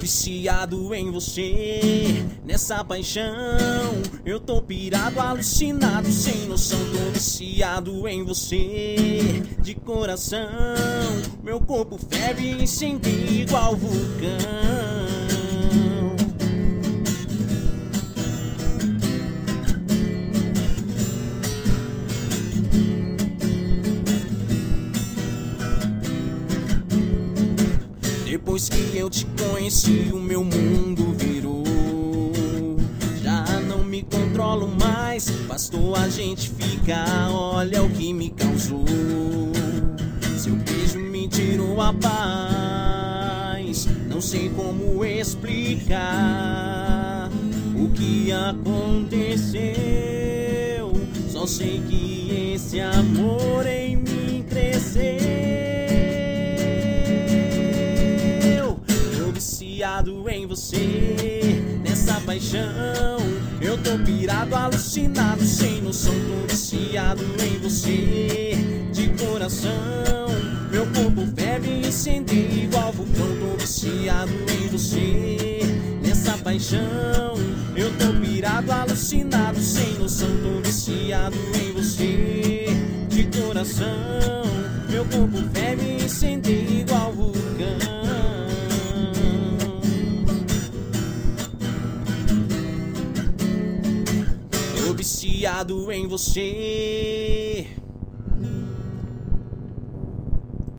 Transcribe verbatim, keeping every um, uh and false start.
viciado em você, nessa paixão. Eu tô pirado, alucinado, sem noção. Tô viciado em você, de coração. Meu corpo ferve e incendeia igual vulcão. Depois que eu te conheci, o meu mundo virou. Já não me controlo mais, bastou a gente ficar. Olha o que me causou. Seu beijo me tirou a paz. Não sei como explicar o que aconteceu. Só sei que esse amor em mim cresceu. Viciado em você, nessa paixão. Eu tô pirado, alucinado, sem noção. Tô viciado em você, de coração. Meu corpo ferve e incendeia igual vulcão. Tô viciado em você, nessa paixão. Eu tô pirado, alucinado, sem noção. Tô viciado em você, de coração. Meu corpo ferve e incendeia igual vulcão. Viciado em você.